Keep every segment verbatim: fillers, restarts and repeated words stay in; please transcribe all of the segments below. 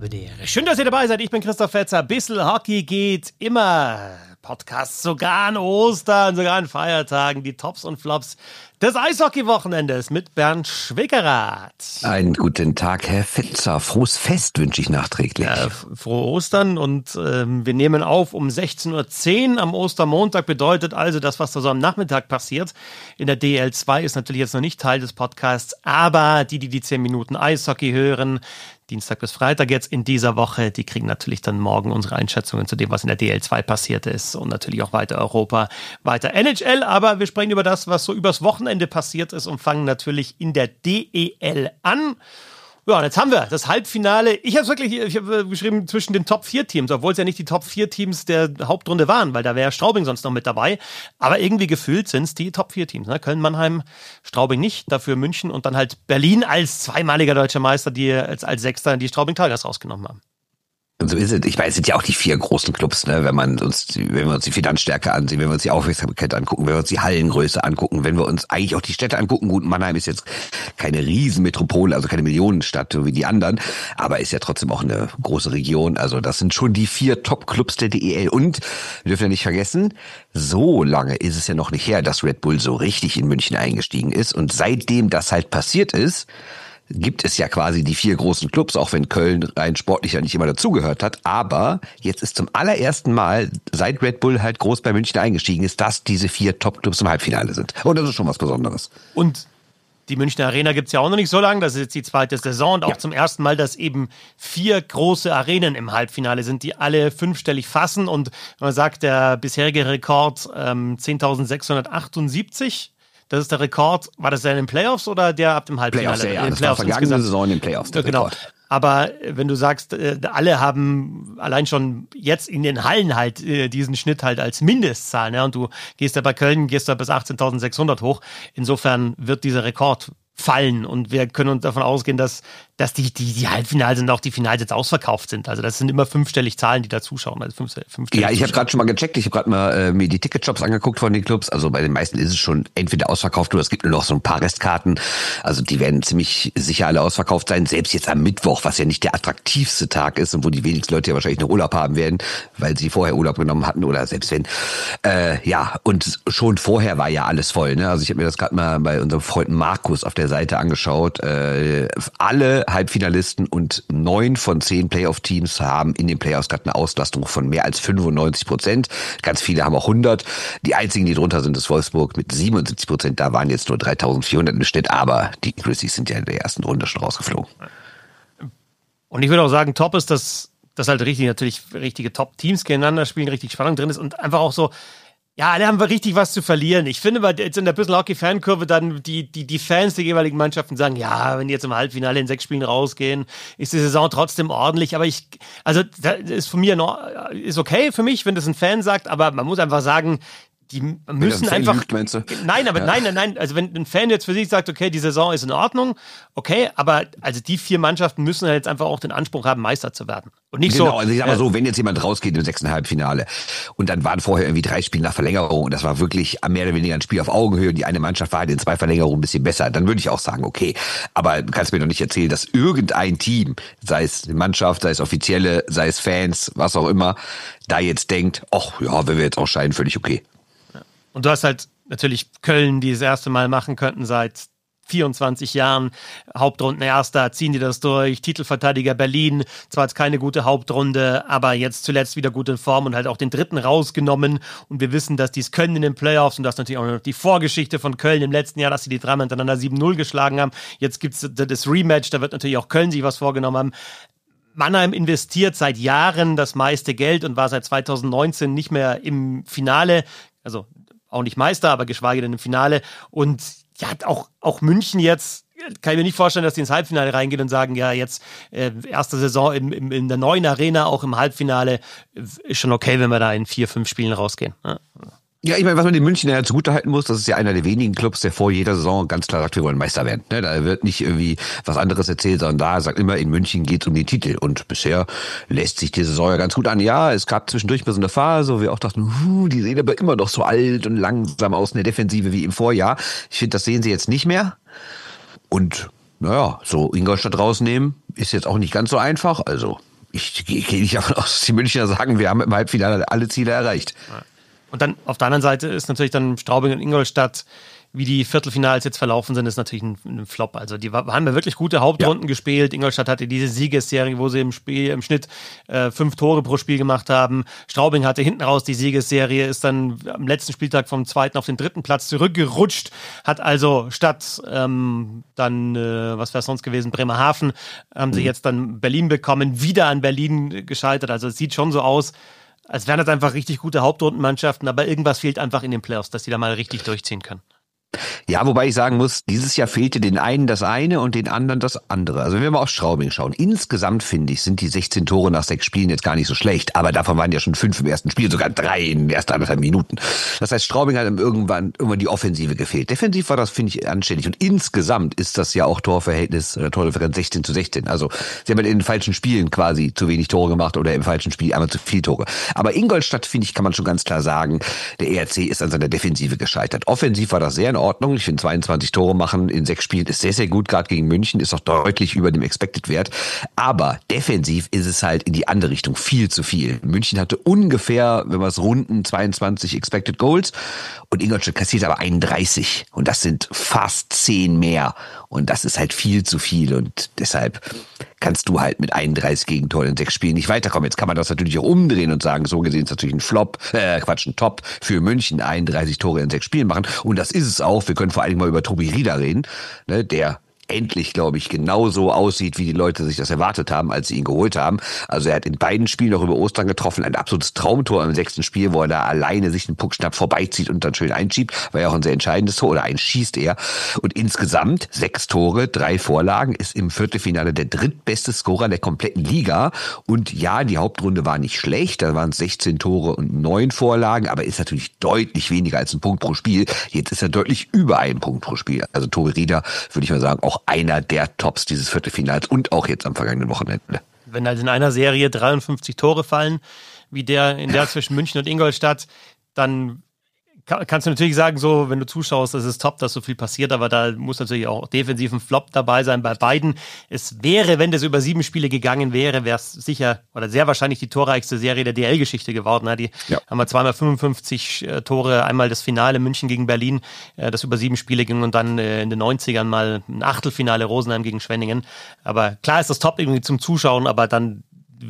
habe die Ehre. Schön, dass ihr dabei seid. Ich bin Christoph Fetzer. Bissl Hockey geht immer. Podcasts sogar an Ostern, sogar an Feiertagen. Die Tops und Flops des Eishockey-Wochenendes mit Bernd Schwickerath. Einen guten Tag, Herr Fetzer. Frohes Fest wünsche ich nachträglich. Ja, frohe Ostern und ähm, wir nehmen auf um sechzehn Uhr zehn am Ostermontag. Bedeutet also, das, was da so am Nachmittag passiert in der D L zwei, ist natürlich jetzt noch nicht Teil des Podcasts, aber die, die die zehn Minuten Eishockey hören, Dienstag bis Freitag jetzt in dieser Woche, die kriegen natürlich dann morgen unsere Einschätzungen zu dem, was in der D L zwei passiert ist und natürlich auch weiter Europa, weiter N H L, aber wir sprechen über das, was so übers Wochenende passiert ist und fangen natürlich in der D E L an. Ja, und jetzt haben wir das Halbfinale. Ich habe wirklich, ich habe geschrieben zwischen den Top vier Teams, obwohl es ja nicht die Top vier Teams der Hauptrunde waren, weil da wäre Straubing sonst noch mit dabei. Aber irgendwie gefühlt sind es die Top vier Teams. Ne? Köln, Mannheim, Straubing nicht, dafür München und dann halt Berlin als zweimaliger deutscher Meister, die als, als Sechster die Straubing Tigers rausgenommen haben. Und so ist es. Ich meine, es sind ja auch die vier großen Clubs, ne? Wenn man uns, wenn wir uns die Finanzstärke ansehen, wenn wir uns die Aufmerksamkeit angucken, wenn wir uns die Hallengröße angucken, wenn wir uns eigentlich auch die Städte angucken. Gut, Mannheim ist jetzt keine Riesenmetropole, also keine Millionenstadt so wie die anderen, aber ist ja trotzdem auch eine große Region. Also das sind schon die vier Top-Clubs der D E L. Und wir dürfen ja nicht vergessen, so lange ist es ja noch nicht her, dass Red Bull so richtig in München eingestiegen ist. Und seitdem das halt passiert ist, gibt es ja quasi die vier großen Clubs, auch wenn Köln rein sportlich ja nicht immer dazugehört hat. Aber jetzt ist zum allerersten Mal, seit Red Bull halt groß bei München eingestiegen ist, dass diese vier Top-Clubs im Halbfinale sind. Und das ist schon was Besonderes. Und die Münchner Arena gibt's ja auch noch nicht so lange. Das ist jetzt die zweite Saison und auch ja. zum ersten Mal, dass eben vier große Arenen im Halbfinale sind, die alle fünfstellig fassen. Und wenn man sagt, der bisherige Rekord ähm, zehntausendsechshundertachtundsiebzig, das ist der Rekord. War das der in den Playoffs oder der ab dem Halbfinale? Playoffs, ja, ja. In den Das Playoffs war vergangene Saison in den Playoffs. Ja, genau. Rekord. Aber wenn du sagst, alle haben allein schon jetzt in den Hallen halt diesen Schnitt halt als Mindestzahl, ne? Und du gehst ja bei Köln, gehst da bis achtzehntausendsechshundert hoch. Insofern wird dieser Rekord fallen und wir können uns davon ausgehen, dass, dass die, die, die Halbfinals und auch die Finals jetzt ausverkauft sind. Also das sind immer fünfstellig Zahlen, die da zuschauen. Also fünf, ja, ich habe gerade schon mal gecheckt, ich habe gerade mal äh, mir die Ticketshops angeguckt von den Clubs. Also bei den meisten ist es schon entweder ausverkauft oder es gibt nur noch so ein paar Restkarten. Also die werden ziemlich sicher alle ausverkauft sein. Selbst jetzt am Mittwoch, was ja nicht der attraktivste Tag ist und wo die wenigsten Leute ja wahrscheinlich noch Urlaub haben werden, weil sie vorher Urlaub genommen hatten oder selbst wenn. Äh, ja, und schon vorher war ja alles voll. Ne? Also ich habe mir das gerade mal bei unserem Freund Markus auf der Seite angeschaut. Äh, alle Halbfinalisten und neun von zehn Playoff-Teams haben in den Playoffs gerade eine Auslastung von mehr als fünfundneunzig Prozent. Ganz viele haben auch hundert. Die einzigen, die drunter sind, ist Wolfsburg mit siebenundsiebzig Prozent. Da waren jetzt nur dreitausendvierhundert im Schnitt, aber die Grizzlies sind ja in der ersten Runde schon rausgeflogen. Und ich würde auch sagen, top ist, dass, dass halt richtig natürlich richtige Top-Teams gegeneinander spielen, richtig Spannung drin ist und einfach auch so, ja, alle haben wir richtig was zu verlieren. Ich finde, weil jetzt in der Bissl Hockey Fankurve dann die, die, die Fans der jeweiligen Mannschaften sagen, ja, wenn die jetzt im Halbfinale in sechs Spielen rausgehen, ist die Saison trotzdem ordentlich. Aber ich, also, das ist von mir noch, ist okay für mich, wenn das ein Fan sagt, aber man muss einfach sagen, die müssen einfach. Lügt, meinst du? Nein, aber ja. nein, nein, nein. Also wenn ein Fan jetzt für sich sagt, okay, die Saison ist in Ordnung, okay, aber also die vier Mannschaften müssen jetzt einfach auch den Anspruch haben, Meister zu werden. Und nicht genau, so. Also ich sag mal so, wenn jetzt jemand rausgeht im sechsten Halbfinale und dann waren vorher irgendwie drei Spiele nach Verlängerung und das war wirklich mehr oder weniger ein Spiel auf Augenhöhe und die eine Mannschaft war halt in zwei Verlängerungen ein bisschen besser, dann würde ich auch sagen, okay. Aber du kannst mir doch nicht erzählen, dass irgendein Team, sei es Mannschaft, sei es Offizielle, sei es Fans, was auch immer, da jetzt denkt, ach ja, wenn wir jetzt ausscheiden, völlig okay. Und du hast halt natürlich Köln, die das erste Mal machen könnten seit vierundzwanzig Jahren. Hauptrundenerster, ziehen die das durch. Titelverteidiger Berlin, zwar jetzt keine gute Hauptrunde, aber jetzt zuletzt wieder gut in Form und halt auch den dritten rausgenommen. Und wir wissen, dass die es können in den Playoffs und das natürlich auch noch die Vorgeschichte von Köln im letzten Jahr, dass sie die dreimal hintereinander sieben null geschlagen haben. Jetzt gibt's das Rematch, da wird natürlich auch Köln sich was vorgenommen haben. Mannheim investiert seit Jahren das meiste Geld und war seit zweitausendneunzehn nicht mehr im Finale, also auch nicht Meister, aber geschweige denn im Finale. Und ja, auch, auch München jetzt, kann ich mir nicht vorstellen, dass die ins Halbfinale reingehen und sagen, ja, jetzt äh, erste Saison in, in, in der neuen Arena, auch im Halbfinale, ist schon okay, wenn wir da in vier, fünf Spielen rausgehen. Ja. Ja, ich meine, was man den München ja zugutehalten muss, das ist ja einer der wenigen Clubs, der vor jeder Saison ganz klar sagt, wir wollen Meister werden. Ne, da wird nicht irgendwie was anderes erzählt, sondern da sagt immer, in München geht's um den Titel. Und bisher lässt sich die Saison ja ganz gut an. Ja, es gab zwischendurch mal so eine Phase, wo wir auch dachten, huh, die sehen aber immer noch so alt und langsam aus in der Defensive wie im Vorjahr. Ich finde, das sehen sie jetzt nicht mehr. Und naja, so Ingolstadt rausnehmen ist jetzt auch nicht ganz so einfach. Also Ich gehe nicht davon aus, dass die Münchner sagen, wir haben im Halbfinale alle Ziele erreicht. Und dann auf der anderen Seite ist natürlich dann Straubing und Ingolstadt, wie die Viertelfinals jetzt verlaufen sind, ist natürlich ein, ein Flop. Also die haben ja wirklich gute Hauptrunden ja. gespielt. Ingolstadt hatte diese Siegesserie, wo sie im Spiel im Schnitt äh, fünf Tore pro Spiel gemacht haben. Straubing hatte hinten raus die Siegesserie, ist dann am letzten Spieltag vom zweiten auf den dritten Platz zurückgerutscht, hat also statt ähm, dann, äh, was wäre sonst gewesen, Bremerhaven, haben mhm. sie jetzt dann Berlin bekommen, wieder an Berlin gescheitert. Also es sieht schon so aus, als wären das einfach richtig gute Hauptrundenmannschaften, aber irgendwas fehlt einfach in den Playoffs, dass die da mal richtig durchziehen können. Ja, wobei ich sagen muss, dieses Jahr fehlte den einen das eine und den anderen das andere. Also wenn wir mal auf Straubing schauen, insgesamt finde ich, sind die sechzehn Tore nach sechs Spielen jetzt gar nicht so schlecht, aber davon waren ja schon fünf im ersten Spiel, sogar drei in den ersten anderthalb Minuten. Das heißt, Straubing hat irgendwann irgendwann die Offensive gefehlt. Defensiv war das, finde ich, anständig und insgesamt ist das ja auch Torverhältnis oder Tordifferenz sechzehn zu sechzehn. Also sie haben in den falschen Spielen quasi zu wenig Tore gemacht oder im falschen Spiel einmal zu viel Tore. Aber Ingolstadt, finde ich, kann man schon ganz klar sagen, der E R C ist an seiner Defensive gescheitert. Offensiv war das sehr in Ordnung. Ich finde zweiundzwanzig Tore machen in sechs Spielen ist sehr, sehr gut, gerade gegen München, ist auch deutlich über dem Expected-Wert. Aber defensiv ist es halt in die andere Richtung viel zu viel. München hatte ungefähr, wenn wir es runden, zweiundzwanzig Expected Goals und Ingolstadt kassiert aber einunddreißig. Und das sind fast zehn mehr. Und das ist halt viel zu viel. Und deshalb kannst du halt mit einunddreißig Gegentoren in sechs Spielen nicht weiterkommen. Jetzt kann man das natürlich auch umdrehen und sagen, so gesehen ist natürlich ein Flop, äh, Quatsch, ein Top für München, einunddreißig Tore in sechs Spielen machen. Und das ist es auch. Wir können vor allem mal über Tobi Rieder reden, ne, der endlich, glaube ich, genauso aussieht, wie die Leute sich das erwartet haben, als sie ihn geholt haben. Also er hat in beiden Spielen auch über Ostern getroffen, ein absolutes Traumtor im sechsten Spiel, wo er da alleine sich einen Puck schnapp vorbeizieht und dann schön einschiebt, war ja auch ein sehr entscheidendes Tor, oder einschießt er. Und insgesamt sechs Tore, drei Vorlagen, ist im Viertelfinale der drittbeste Scorer der kompletten Liga. Und ja, die Hauptrunde war nicht schlecht, da waren es sechzehn Tore und neun Vorlagen, aber ist natürlich deutlich weniger als ein Punkt pro Spiel. Jetzt ist er deutlich über einen Punkt pro Spiel. Also Tobi Rieder, würde ich mal sagen, auch einer der Tops dieses Viertelfinals und auch jetzt am vergangenen Wochenende. Wenn halt in einer Serie dreiundfünfzig Tore fallen, wie der in der zwischen München und Ingolstadt, dann kannst du natürlich sagen, so, wenn du zuschaust, das ist top, dass so viel passiert, aber da muss natürlich auch defensiv ein Flop dabei sein bei beiden. Es wäre, wenn das über sieben Spiele gegangen wäre, wäre es sicher oder sehr wahrscheinlich die torreichste Serie der D L-Geschichte geworden. Die ja. haben wir zweimal fünfundfünfzig Tore, einmal das Finale München gegen Berlin, das über sieben Spiele ging und dann in den neunzigern mal ein Achtelfinale Rosenheim gegen Schwenningen. Aber klar ist das top irgendwie zum Zuschauen, aber dann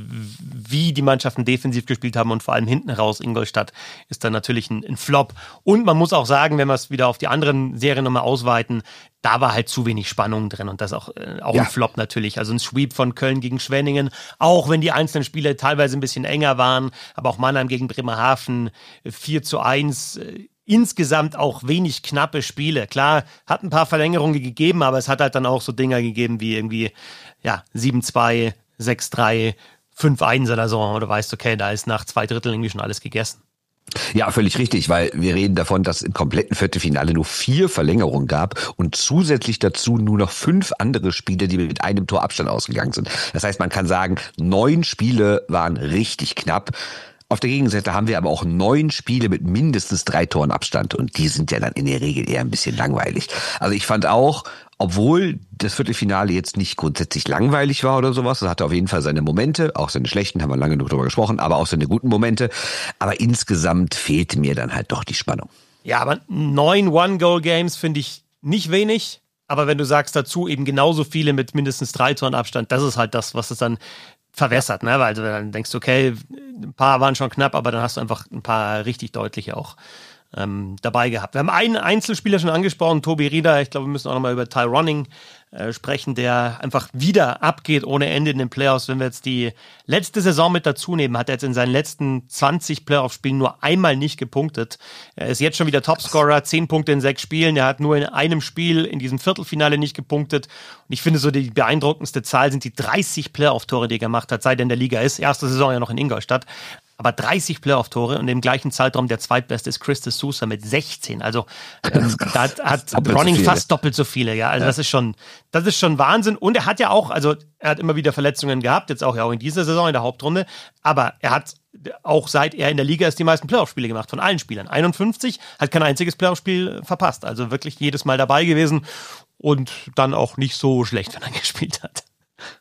wie die Mannschaften defensiv gespielt haben und vor allem hinten raus Ingolstadt ist dann natürlich ein, ein Flop. Und man muss auch sagen, wenn wir es wieder auf die anderen Serien nochmal ausweiten, da war halt zu wenig Spannung drin und das auch, äh, auch ja. ein Flop natürlich. Also ein Sweep von Köln gegen Schwenningen, auch wenn die einzelnen Spiele teilweise ein bisschen enger waren, aber auch Mannheim gegen Bremerhaven vier zu eins. Äh, Insgesamt auch wenig knappe Spiele. Klar, hat ein paar Verlängerungen gegeben, aber es hat halt dann auch so Dinger gegeben wie irgendwie ja sieben zwei, sechs drei, fünf eins oder so, und du weißt, okay, da ist nach zwei Drittel irgendwie schon alles gegessen. Ja, völlig richtig, weil wir reden davon, dass im kompletten Viertelfinale nur vier Verlängerungen gab und zusätzlich dazu nur noch fünf andere Spiele, die mit einem Tor Abstand ausgegangen sind. Das heißt, man kann sagen, neun Spiele waren richtig knapp. Auf der Gegenseite haben wir aber auch neun Spiele mit mindestens drei Toren Abstand und die sind ja dann in der Regel eher ein bisschen langweilig. Also ich fand auch, obwohl das Viertelfinale jetzt nicht grundsätzlich langweilig war oder sowas, es hatte auf jeden Fall seine Momente, auch seine schlechten, haben wir lange genug drüber gesprochen, aber auch seine guten Momente. Aber insgesamt fehlte mir dann halt doch die Spannung. Ja, aber neun One-Goal-Games finde ich nicht wenig. Aber wenn du sagst dazu eben genauso viele mit mindestens drei Toren Abstand, das ist halt das, was es dann verwässert, ne? Weil also dann denkst du, okay, ein paar waren schon knapp, aber dann hast du einfach ein paar richtig deutliche auch ähm, dabei gehabt. Wir haben einen Einzelspieler schon angesprochen, Tobi Rieder. Ich glaube, wir müssen auch nochmal über Ty Ronning äh, sprechen, der einfach wieder abgeht ohne Ende in den Playoffs. Wenn wir jetzt die letzte Saison mit dazu nehmen, hat er jetzt in seinen letzten zwanzig Playoff-Spielen nur einmal nicht gepunktet. Er ist jetzt schon wieder Topscorer, zehn Punkte in sechs Spielen. Er hat nur in einem Spiel in diesem Viertelfinale nicht gepunktet. Und ich finde so, die beeindruckendste Zahl sind die dreißig Playoff-Tore, die er gemacht hat, seit er in der Liga ist. Erste Saison ja noch in Ingolstadt. Aber dreißig Playoff-Tore und im gleichen Zeitraum der zweitbeste ist Chris de Sousa mit sechzehn. Also ähm, da hat, hat Ronning so fast doppelt so viele. Ja, also ja. das ist schon, das ist schon Wahnsinn. Und er hat ja auch, also er hat immer wieder Verletzungen gehabt, jetzt auch ja auch in dieser Saison in der Hauptrunde. Aber er hat auch seit er in der Liga ist die meisten Playoff-Spiele gemacht von allen Spielern. einundfünfzig, hat kein einziges Playoff-Spiel verpasst. Also wirklich jedes Mal dabei gewesen und dann auch nicht so schlecht, wenn er gespielt hat.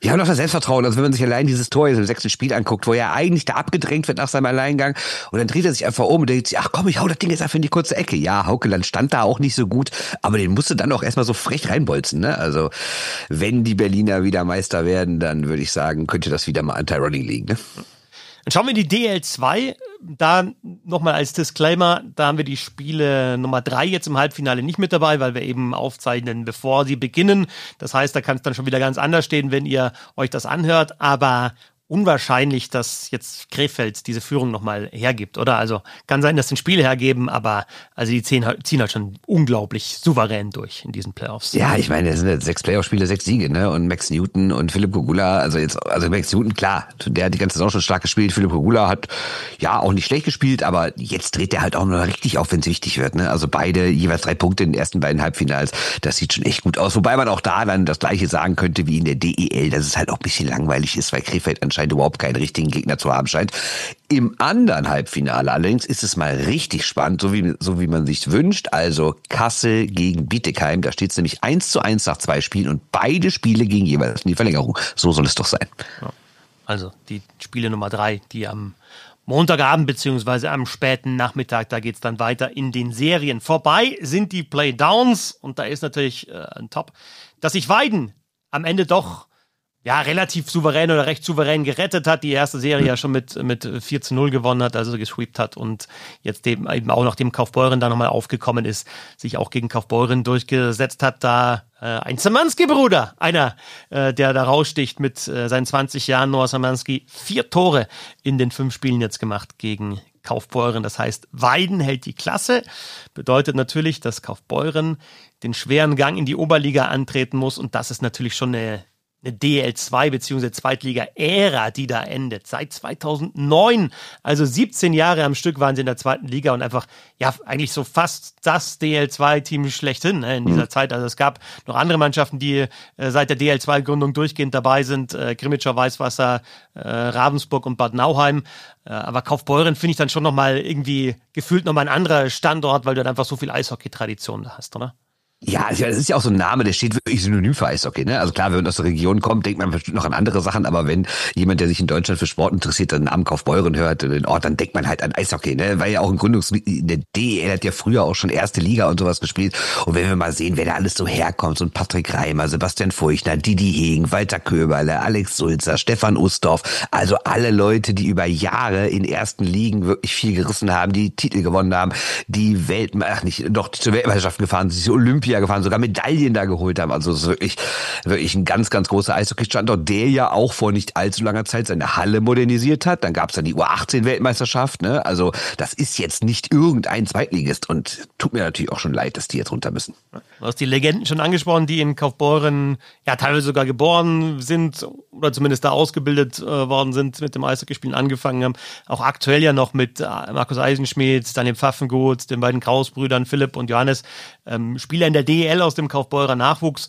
Ja, und auch das Selbstvertrauen. Also wenn man sich allein dieses Tor jetzt im sechsten Spiel anguckt, wo er eigentlich da abgedrängt wird nach seinem Alleingang und dann dreht er sich einfach um und denkt sich, ach komm, ich hau das Ding jetzt einfach in die kurze Ecke. Ja, Haukeland stand da auch nicht so gut, aber den musste dann auch erstmal so frech reinbolzen. Ne? Also wenn die Berliner wieder Meister werden, dann würde ich sagen, könnte das wieder mal an Tironi liegen. Ne? Dann schauen wir in die D L zwei. Da nochmal als Disclaimer, da haben wir die Spiele Nummer drei jetzt im Halbfinale nicht mit dabei, weil wir eben aufzeichnen, bevor sie beginnen. Das heißt, da kann es dann schon wieder ganz anders stehen, wenn ihr euch das anhört. Aber unwahrscheinlich, dass jetzt Krefeld diese Führung nochmal hergibt, oder? Also kann sein, dass sie ein Spiel hergeben, aber also die ziehen halt, ziehen halt schon unglaublich souverän durch in diesen Playoffs. Ja, ich meine, es sind jetzt sechs Playoff-Spiele, sechs Siege, ne? Und Max Newton und Philipp Gogula, also jetzt, also Max Newton, klar, der hat die ganze Saison schon stark gespielt. Philipp Gogula hat ja auch nicht schlecht gespielt, aber jetzt dreht er halt auch noch richtig auf, wenn es wichtig wird, ne? Also beide jeweils drei Punkte in den ersten beiden Halbfinals. Das sieht schon echt gut aus. Wobei man auch da dann das Gleiche sagen könnte wie in der D E L, dass es halt auch ein bisschen langweilig ist, weil Krefeld anscheinend überhaupt keinen richtigen Gegner zu haben scheint. Im anderen Halbfinale allerdings ist es mal richtig spannend, so wie, so wie man sich wünscht. Also Kassel gegen Bietigheim. Da steht es nämlich eins zu eins nach zwei Spielen und beide Spiele gegen jeweils in die Verlängerung. So soll es doch sein. Ja. Also die Spiele Nummer drei, die am Montagabend beziehungsweise am späten Nachmittag, da geht's dann weiter in den Serien. Vorbei sind die Playdowns und da ist natürlich äh, ein Top, dass sich Weiden am Ende doch ja, relativ souverän oder recht souverän gerettet hat, die erste Serie ja schon mit, mit vier zu null gewonnen hat, also gesweept hat und jetzt eben, eben auch nachdem Kaufbeuren da nochmal aufgekommen ist, sich auch gegen Kaufbeuren durchgesetzt hat, da äh, ein Szymanski-Bruder, einer, äh, der da raussticht mit äh, seinen zwanzig Jahren, Noah Szymanski, vier Tore in den fünf Spielen jetzt gemacht gegen Kaufbeuren. Das heißt, Weiden hält die Klasse, bedeutet natürlich, dass Kaufbeuren den schweren Gang in die Oberliga antreten muss und das ist natürlich schon eine eine D L zwei bzw. Zweitliga-Ära, die da endet. Seit zweitausendneun, also siebzehn Jahre am Stück waren sie in der zweiten Liga und einfach, ja, eigentlich so fast das D L zwei Team schlechthin ne, in dieser mhm. Zeit. Also es gab noch andere Mannschaften, die äh, seit der D L zwei Gründung durchgehend dabei sind. Äh, Grimmitschau, Weißwasser, äh, Ravensburg und Bad Nauheim. Äh, aber Kaufbeuren finde ich dann schon nochmal irgendwie gefühlt nochmal ein anderer Standort, weil du dann einfach so viel Eishockey-Tradition da hast, oder? Ja, das ist ja auch so ein Name, der steht wirklich synonym für Eishockey, ne? Also klar, wenn man aus der Region kommt, denkt man bestimmt noch an andere Sachen, aber wenn jemand, der sich in Deutschland für Sport interessiert, den Namen Kaufbeuren hört, den Ort, dann denkt man halt an Eishockey, ne? Weil ja auch ein Gründungsmitglied in der D E L hat ja früher auch schon erste Liga und sowas gespielt. Und wenn wir mal sehen, wer da alles so herkommt, so ein Patrick Reimer, Sebastian Feuchtner, Didi Hegen, Walter Köberle, Alex Sulzer, Stefan Ustorf, also alle Leute, die über Jahre in ersten Ligen wirklich viel gerissen haben, die Titel gewonnen haben, die Welt, ach nicht, doch zur Weltmeisterschaft gefahren sind, die Olympia gefahren, sogar Medaillen da geholt haben. Also es ist wirklich, wirklich ein ganz, ganz großer Eishockey-Standort, der ja auch vor nicht allzu langer Zeit seine Halle modernisiert hat. Dann gab es dann die U achtzehn Weltmeisterschaft. Ne? Also das ist jetzt nicht irgendein Zweitligist und tut mir natürlich auch schon leid, dass die jetzt runter müssen. Du hast die Legenden schon angesprochen, die in Kaufbeuren ja teilweise sogar geboren sind oder zumindest da ausgebildet äh, worden sind, mit dem Eishockeyspielen angefangen haben. Auch aktuell ja noch mit äh, Markus Eisenschmidt, Daniel Pfaffengut, den beiden Kraus-Brüdern Philipp und Johannes, ähm, Spieler in der D E L aus dem Kaufbeurer Nachwuchs.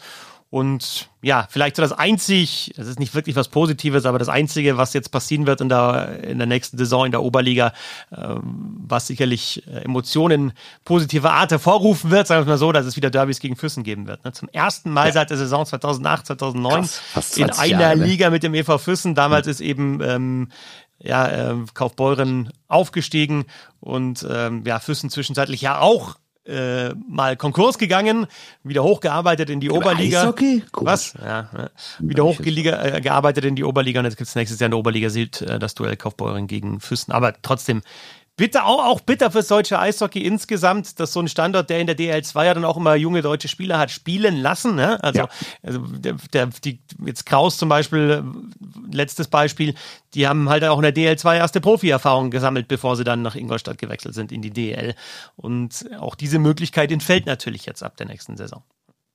Und ja, vielleicht so das einzig, das ist nicht wirklich was Positives, aber das Einzige, was jetzt passieren wird in der, in der nächsten Saison in der Oberliga, ähm, was sicherlich Emotionen positiver Art hervorrufen wird, sagen wir mal so, dass es wieder Derbys gegen Füssen geben wird. Ne? Zum ersten Mal ja. seit der Saison zweitausendacht, zweitausendneun Krass, in einer Jahre, ne? Liga mit dem E V Füssen. Damals mhm. ist eben ähm, ja, äh, Kaufbeuren aufgestiegen und ähm, ja, Füssen zwischenzeitlich ja auch Äh, mal Konkurs gegangen, wieder hochgearbeitet in die Über Oberliga. Eishockey? Was? Ja, ja. Wieder hochgearbeitet äh, in die Oberliga und jetzt gibt es nächstes Jahr in der Oberliga Süd äh, das Duell Kaufbeuren gegen Füssen. Aber trotzdem bitter, auch, auch bitter fürs deutsche Eishockey insgesamt, dass so ein Standort, der in der D L zwei ja dann auch immer junge deutsche Spieler hat spielen lassen. Ne? Also, ja. also der, der, die, jetzt Kraus zum Beispiel, letztes Beispiel, die haben halt auch in der D L zwei erste Profi-Erfahrung gesammelt, bevor sie dann nach Ingolstadt gewechselt sind in die D L. Und auch diese Möglichkeit entfällt natürlich jetzt ab der nächsten Saison.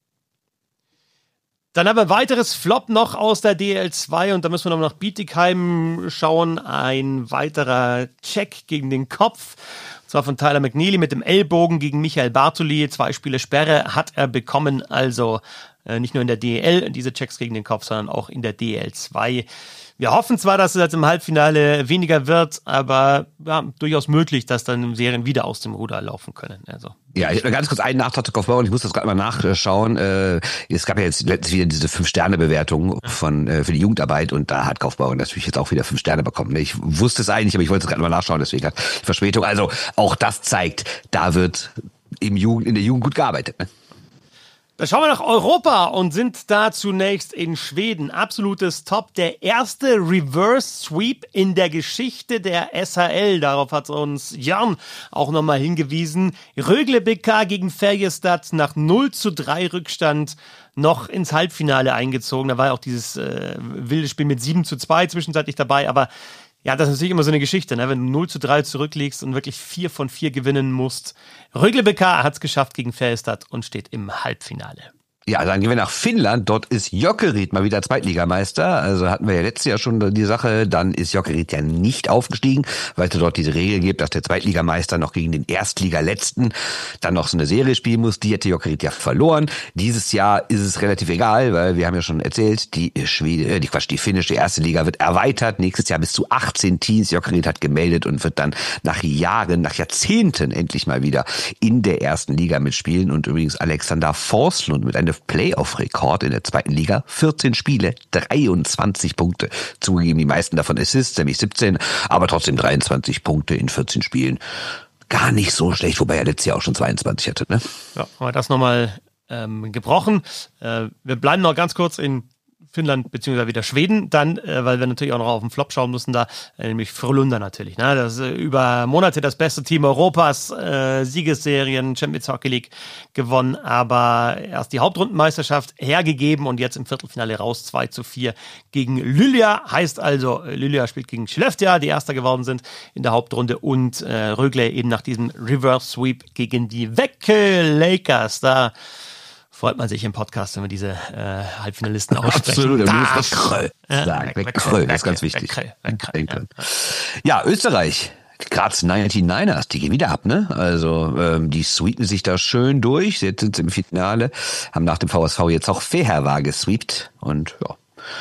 Dann haben wir ein weiteres Flop noch aus der D L zwei und da müssen wir noch nach Bietigheim schauen. Ein weiterer Check gegen den Kopf. Und zwar von Tyler McNeely mit dem Ellbogen gegen Michael Bartoli. Zwei Spiele Sperre hat er bekommen. Also Äh, nicht nur in der D E L diese Checks gegen den Kopf, sondern auch in der D E L zwei. Wir hoffen zwar, dass es jetzt im Halbfinale weniger wird, aber ja, durchaus möglich, dass dann Serien wieder aus dem Ruder laufen können. Also. Ja, ich habe ganz kurz einen Nachtrag zu Kaufbauern. Ich muss das gerade mal nachschauen. Äh, es gab ja jetzt letztens wieder diese Fünf-Sterne-Bewertung von äh, für die Jugendarbeit und da hat Kaufbauern natürlich jetzt auch wieder fünf Sterne bekommen. Ich wusste es eigentlich, aber ich wollte es gerade mal nachschauen, deswegen hat Verspätung. Also auch das zeigt, da wird im Jugend, in der Jugend gut gearbeitet. Ne? Dann schauen wir nach Europa und sind da zunächst in Schweden. Absolutes Top. Der erste Reverse Sweep in der Geschichte der S H L. Darauf hat uns Jan auch nochmal hingewiesen. Rögle B K gegen Färjestad nach null zu drei Rückstand noch ins Halbfinale eingezogen. Da war ja auch dieses äh, wilde Spiel mit sieben zu zwei zwischenzeitlich dabei. Aber ja, das ist natürlich immer so eine Geschichte, ne? Wenn du null zu drei zurückliegst und wirklich vier von vier gewinnen musst. Rögle B K hat es geschafft gegen Färjestad und steht im Halbfinale. Ja, dann gehen wir nach Finnland. Dort ist Jokerit mal wieder Zweitligameister. Also hatten wir ja letztes Jahr schon die Sache. Dann ist Jokerit ja nicht aufgestiegen, weil es dort diese Regel gibt, dass der Zweitligameister noch gegen den Erstligaletzten dann noch so eine Serie spielen muss. Die hätte Jokerit ja verloren. Dieses Jahr ist es relativ egal, weil wir haben ja schon erzählt, die Schwede, die Quatsch, die finnische erste Liga wird erweitert. Nächstes Jahr bis zu achtzehn Teams. Jokerit hat gemeldet und wird dann nach Jahren, nach Jahrzehnten endlich mal wieder in der ersten Liga mitspielen. Und übrigens Alexander Forslund mit einem Playoff-Rekord in der zweiten Liga. vierzehn Spiele, dreiundzwanzig Punkte. Zugegeben, die meisten davon Assists, nämlich siebzehn, aber trotzdem dreiundzwanzig Punkte in vierzehn Spielen. Gar nicht so schlecht, wobei er letztes Jahr auch schon zweiundzwanzig hatte. Ne? Ja, haben wir das nochmal ähm, gebrochen. Äh, wir bleiben noch ganz kurz in Finnland beziehungsweise wieder Schweden, dann, äh, weil wir natürlich auch noch auf den Flop schauen mussten da, äh, nämlich Frölunda natürlich. Ne? Das ist äh, über Monate das beste Team Europas, äh, Siegesserien, Champions Hockey League gewonnen, aber erst die Hauptrundenmeisterschaft hergegeben und jetzt im Viertelfinale raus, zwei zu vier gegen Lylja. Heißt also, Lylja spielt gegen Skellefteå, die Erster geworden sind in der Hauptrunde und äh, Rögle eben nach diesem Reverse Sweep gegen die Växjö Lakers. Da freut man sich im Podcast, wenn wir diese äh, Halbfinalisten aussprechen. Absolut, du musst Växjö sagen. Växjö, das ist ganz wichtig. Ja, Österreich. Graz neunundneunzigers, die gehen wieder ab, ne? Also ähm, die sweepen sich da schön durch. Jetzt sind sie im Finale, haben nach dem V S V jetzt auch Fehervar gesweept und ja.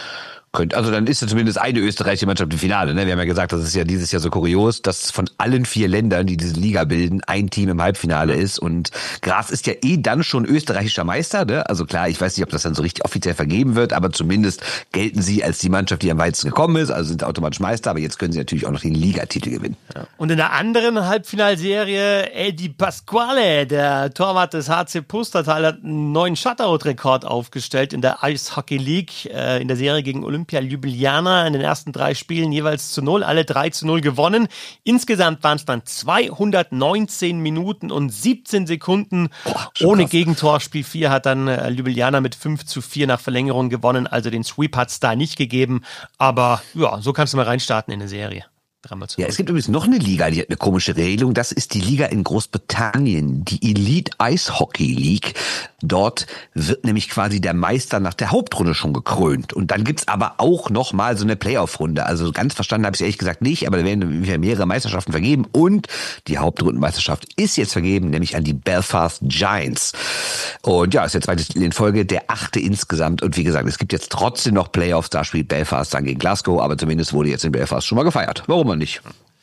Also dann ist ja zumindest eine österreichische Mannschaft im Finale. Ne? Wir haben ja gesagt, das ist ja dieses Jahr so kurios, dass von allen vier Ländern, die diese Liga bilden, ein Team im Halbfinale ist. Und Graz ist ja eh dann schon österreichischer Meister. Ne? Also klar, ich weiß nicht, ob das dann so richtig offiziell vergeben wird, aber zumindest gelten sie als die Mannschaft, die am weitesten gekommen ist. Also sind automatisch Meister, aber jetzt können sie natürlich auch noch den Ligatitel gewinnen. Ja. Und in der anderen Halbfinalserie, Eddie Pasquale, der Torwart des H C Pustertal, hat einen neuen Shutout-Rekord aufgestellt in der Ice Hockey League, äh, in der Serie gegen Olympia Ljubljana in den ersten drei Spielen jeweils zu null, alle drei zu null gewonnen. Insgesamt waren es dann zweihundertneunzehn Minuten und siebzehn Sekunden Boah, ohne krass. Gegentor. Spiel vier hat dann äh, Ljubljana mit fünf zu vier nach Verlängerung gewonnen. Also den Sweep hat es da nicht gegeben. Aber ja, so kannst du mal reinstarten in eine Serie. Ja, es gibt übrigens noch eine Liga, die hat eine komische Regelung. Das ist die Liga in Großbritannien, die Elite Ice Hockey League. Dort wird nämlich quasi der Meister nach der Hauptrunde schon gekrönt. Und dann gibt's aber auch noch mal so eine Playoff-Runde. Also ganz verstanden habe ich es ehrlich gesagt nicht, aber da werden mehrere Meisterschaften vergeben. Und die Hauptrundenmeisterschaft ist jetzt vergeben, nämlich an die Belfast Giants. Und ja, ist der zweite Titel in Folge, der achte insgesamt. Und wie gesagt, es gibt jetzt trotzdem noch Playoffs. Da spielt Belfast dann gegen Glasgow, aber zumindest wurde jetzt in Belfast schon mal gefeiert. Warum nicht?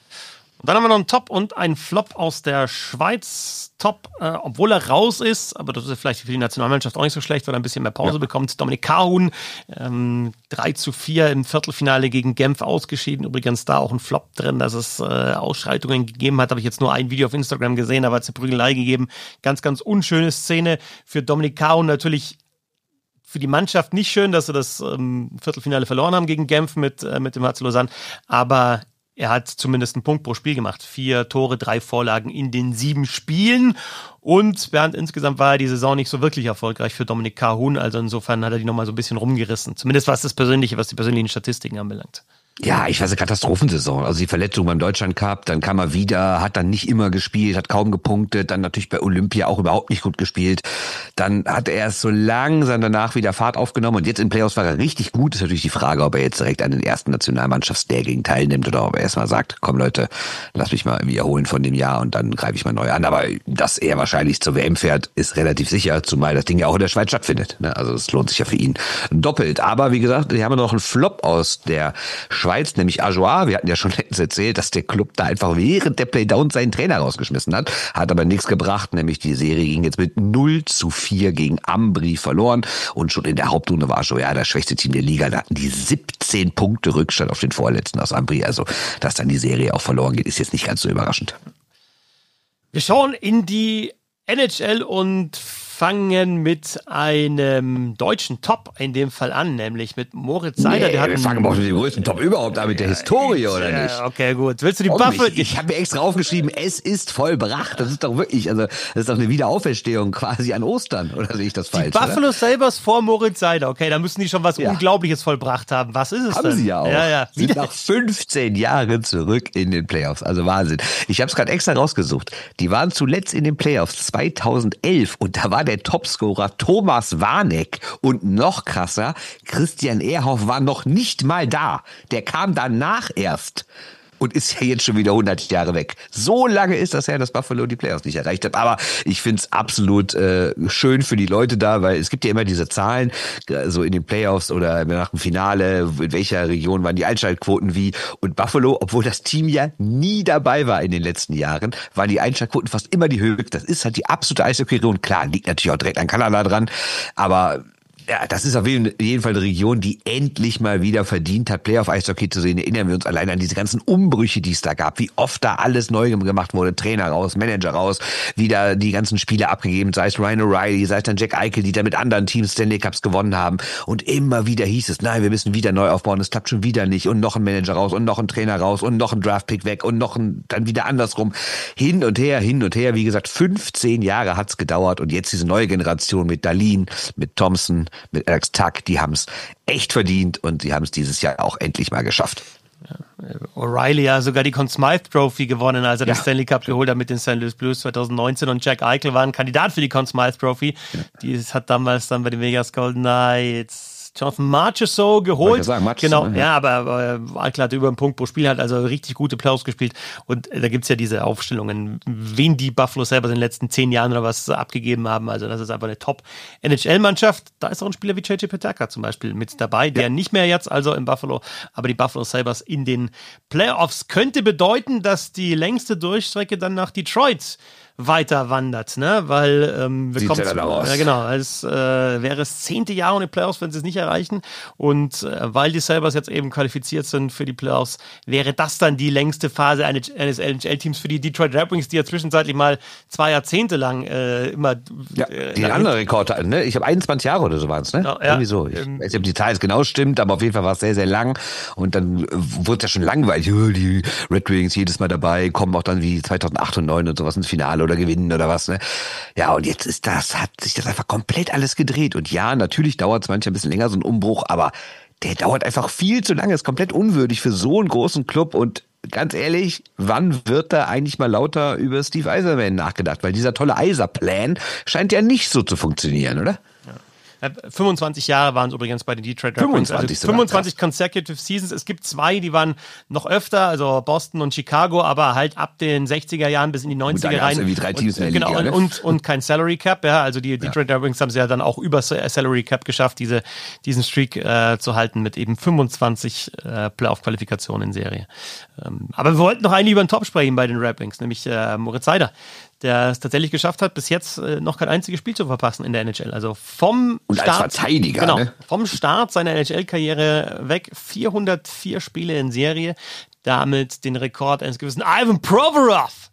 Und dann haben wir noch einen Top und einen Flop aus der Schweiz. Top, äh, obwohl er raus ist, aber das ist vielleicht für die Nationalmannschaft auch nicht so schlecht, weil er ein bisschen mehr Pause ja. bekommt. Dominik Kahun, ähm, drei zu vier im Viertelfinale gegen Genf ausgeschieden. Übrigens da auch ein Flop drin, dass es äh, Ausschreitungen gegeben hat. Habe ich jetzt nur ein Video auf Instagram gesehen, aber es hat eine Prügelei gegeben. Ganz, ganz unschöne Szene für Dominik Kahun. Natürlich für die Mannschaft nicht schön, dass sie das ähm, Viertelfinale verloren haben gegen Genf mit, äh, mit dem H C Lausanne, aber er hat zumindest einen Punkt pro Spiel gemacht. Vier Tore, drei Vorlagen in den sieben Spielen. Und Bernd, insgesamt war die Saison nicht so wirklich erfolgreich für Dominik Kahun. Also insofern hat er die nochmal so ein bisschen rumgerissen. Zumindest was das Persönliche, was die persönlichen Statistiken anbelangt. Ja, ich weiß, eine Katastrophensaison. Also die Verletzung beim Deutschland Cup, dann kam er wieder, hat dann nicht immer gespielt, hat kaum gepunktet, dann natürlich bei Olympia auch überhaupt nicht gut gespielt. Dann hat er erst so langsam danach wieder Fahrt aufgenommen und jetzt im Playoffs war er richtig gut. Ist natürlich die Frage, ob er jetzt direkt an den ersten Nationalmannschaftslehrgängen teilnimmt oder ob er erstmal sagt, komm Leute, lass mich mal wiederholen von dem Jahr und dann greife ich mal neu an. Aber dass er wahrscheinlich zur W M fährt, ist relativ sicher, zumal das Ding ja auch in der Schweiz stattfindet. Also es lohnt sich ja für ihn doppelt. Aber wie gesagt, wir haben noch einen Flop aus der Schweiz, nämlich Ajoie. Wir hatten ja schon letztens erzählt, dass der Club da einfach während der Playdowns seinen Trainer rausgeschmissen hat. Hat aber nichts gebracht, nämlich die Serie ging jetzt mit null zu vier gegen Ambri verloren. Und schon in der Hauptrunde war Ajoie das schwächste Team der Liga. Da hatten die siebzehn Punkte Rückstand auf den Vorletzten aus Ambri. Also, dass dann die Serie auch verloren geht, ist jetzt nicht ganz so überraschend. Wir schauen in die N H L und fangen mit einem deutschen Top in dem Fall an, nämlich mit Moritz Seider. Nee, der hat wir fangen mal mit dem größten Top überhaupt an, mit der Historie, oder ja, nicht? Okay, gut. Willst du die Warum Buffalo... nicht? Ich habe mir extra aufgeschrieben, es ist vollbracht. Das ist doch wirklich, also das ist doch eine Wiederauferstehung quasi an Ostern, oder sehe ich das falsch? Die Buffalo oder? Sabres vor Moritz Seider. Okay, da müssen die schon was Ja. Unglaubliches vollbracht haben. Was ist es Haben denn? sie ja auch. Ja, ja. Sind nach fünfzehn Jahren zurück in den Playoffs. Also Wahnsinn. Ich habe es gerade extra rausgesucht. Die waren zuletzt in den Playoffs zweitausendelf und da war der Topscorer Thomas Warneck und noch krasser, Christian Ehrhoff war noch nicht mal da. Der kam danach erst. Und ist ja jetzt schon wieder hundert Jahre weg. So lange ist das her, dass Buffalo die Playoffs nicht erreicht hat. Aber ich find's absolut äh, schön für die Leute da, weil es gibt ja immer diese Zahlen, so in den Playoffs oder nach dem Finale, in welcher Region waren die Einschaltquoten wie. Und Buffalo, obwohl das Team ja nie dabei war in den letzten Jahren, waren die Einschaltquoten fast immer die höchsten. Das ist halt die absolute Eishockey-Region. Klar, liegt natürlich auch direkt an Kanada dran, aber... Ja, das ist auf jeden Fall eine Region, die endlich mal wieder verdient hat, Playoff-Eishockey zu sehen. Erinnern wir uns allein an diese ganzen Umbrüche, die es da gab, wie oft da alles neu gemacht wurde, Trainer raus, Manager raus, wieder die ganzen Spiele abgegeben, sei es Ryan O'Reilly, sei es dann Jack Eichel, die da mit anderen Teams Stanley Cups gewonnen haben. Und immer wieder hieß es, nein, wir müssen wieder neu aufbauen, es klappt schon wieder nicht. Und noch ein Manager raus und noch ein Trainer raus und noch ein Draftpick weg und noch ein, dann wieder andersrum. Hin und her, hin und her. Wie gesagt, fünfzehn Jahre hat's gedauert und jetzt diese neue Generation mit Dahlin, mit Thompson, mit Alex Tuck, die haben es echt verdient und sie haben es dieses Jahr auch endlich mal geschafft. Ja, O'Reilly ja sogar die Conn Smythe Trophy gewonnen, als er ja. den Stanley Cup geholt hat mit den Saint Louis Blues zwanzig neunzehn und Jack Eichel war ein Kandidat für die Conn Smythe Trophy. Ja. Die hat damals dann bei den Vegas Golden Knights Jonathan Marchessault geholt. Ich sagen, Marchessault, genau, ja, ja, aber äh, Eichel hat über einen Punkt pro Spiel, hat also richtig gute Playoffs gespielt und äh, da gibt's ja diese Aufstellungen, wen die Buffalo Sabres in den letzten zehn Jahren oder was abgegeben haben, also das ist einfach eine Top-N H L-Mannschaft. Da ist auch ein Spieler wie J J Peterka zum Beispiel mit dabei, der ja. nicht mehr jetzt also in Buffalo, aber die Buffalo Sabres in den Playoffs könnte bedeuten, dass die längste Durchstrecke dann nach Detroit weiter wandert, ne? Weil ähm, wir Sieht kommen ja zu, dann aus. Ja, genau, als äh, wäre es zehnte Jahr ohne Playoffs, wenn sie es nicht erreichen. Und äh, weil die Sabres jetzt eben qualifiziert sind für die Playoffs, wäre das dann die längste Phase eines N H L-Teams für die Detroit Red Wings, die ja zwischenzeitlich mal zwei Jahrzehnte lang äh, immer ja, äh, die andere Rekord, ne? Ich habe einundzwanzig Jahre oder so waren es, ne? Ja, ja. Irgendwie so. Ich ähm, weiß nicht, ob die Zahl jetzt genau stimmt, aber auf jeden Fall war es sehr, sehr lang. Und dann wurde es ja schon langweilig. Die Red Wings jedes Mal dabei, kommen auch dann wie zweitausendacht und zweitausendneun und sowas ins Finale oder gewinnen oder was, ne? Ja, und jetzt ist das, hat sich das einfach komplett alles gedreht. Und ja, natürlich dauert es manchmal ein bisschen länger, so ein Umbruch, aber der dauert einfach viel zu lange, ist komplett unwürdig für so einen großen Club. Und ganz ehrlich, wann wird da eigentlich mal lauter über Steve Yzerman nachgedacht? Weil dieser tolle Yzer-Plan scheint ja nicht so zu funktionieren, oder? fünfundzwanzig Jahre waren es übrigens bei den Detroit Red Wings. Also fünfundzwanzig consecutive Seasons. Es gibt zwei, die waren noch öfter, also Boston und Chicago, aber halt ab den sechziger Jahren bis in die neunziger rein. Irgendwie drei Teams und, in der genau, Liga, ne? und, und kein Salary Cap. Ja, also die Detroit ja. Red Wings haben es ja dann auch über Salary Cap geschafft, diese, diesen Streak äh, zu halten mit eben fünfundzwanzig äh, Playoff-Qualifikationen in Serie. Ähm, aber wir wollten noch eigentlich über den Top sprechen bei den Red Wings, nämlich äh, Moritz Seider, der es tatsächlich geschafft hat, bis jetzt äh, noch kein einziges Spiel zu verpassen in der N H L. Also vom und Start, als Verteidiger, genau, ne? Vom Start seiner N H L-Karriere weg, vierhundertvier Spiele in Serie, damit den Rekord eines gewissen Ivan Provorov,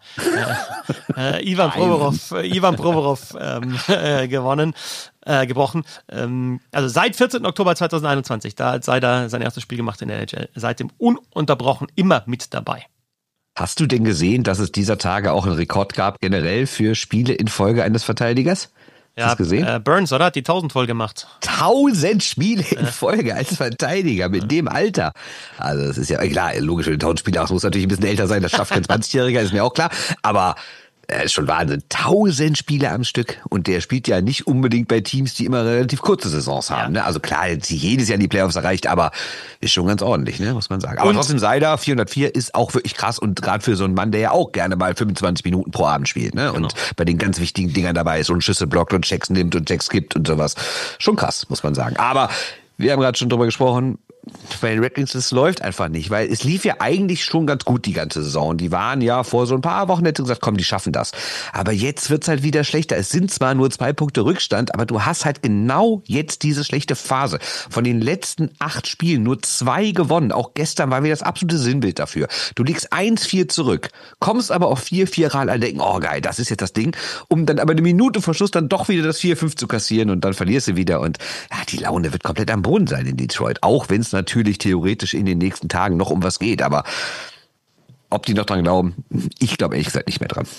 äh, äh, Ivan Provorov, äh, Ivan Provorov ähm, äh, gewonnen, äh, gebrochen. Ähm, also seit vierzehnten Oktober zweitausendeinundzwanzig, da hat Seider sein erstes Spiel gemacht in der N H L. Seitdem ununterbrochen immer mit dabei. Hast du denn gesehen, dass es dieser Tage auch einen Rekord gab, generell für Spiele in Folge eines Verteidigers? Ja, Hast du gesehen? Äh, Burns, oder? Hat die tausend voll gemacht. Tausend Spiele in Folge als Verteidiger mit ja. dem Alter. Also das ist ja klar, logisch, wenn du tausend Spiele hast, muss natürlich ein bisschen älter sein, das schafft kein zwanzigjähriger, ist mir auch klar. Aber das ist schon Wahnsinn. Tausend Spiele am Stück. Und der spielt ja nicht unbedingt bei Teams, die immer relativ kurze Saisons haben. Ja. Ne? Also klar, sie jedes Jahr in die Playoffs erreicht, aber ist schon ganz ordentlich, ne? Muss man sagen. Aber und trotzdem, Seider, vierhundertvier ist auch wirklich krass. Und gerade für so einen Mann, der ja auch gerne mal fünfundzwanzig Minuten pro Abend spielt. Ne? Genau. Und bei den ganz wichtigen Dingern dabei ist und Schüsse blockt und Checks nimmt und Checks gibt und sowas. Schon krass, muss man sagen. Aber wir haben gerade schon drüber gesprochen, bei den Red Wings, das läuft einfach nicht, weil es lief ja eigentlich schon ganz gut die ganze Saison. Die waren ja vor so ein paar Wochen, hätte gesagt, komm, die schaffen das. Aber jetzt wird's halt wieder schlechter. Es sind zwar nur zwei Punkte Rückstand, aber du hast halt genau jetzt diese schlechte Phase. Von den letzten acht Spielen nur zwei gewonnen. Auch gestern war wieder das absolute Sinnbild dafür. Du liegst eins vier zurück, kommst aber auf vier vier ran, alle denken, oh geil, das ist jetzt das Ding, um dann aber eine Minute vor Schluss dann doch wieder das vier fünf zu kassieren und dann verlierst du wieder. Und ja, die Laune wird komplett am Boden sein in Detroit, auch wenn es natürlich theoretisch in den nächsten Tagen noch um was geht, aber ob die noch dran glauben, ich glaube ehrlich gesagt nicht mehr dran.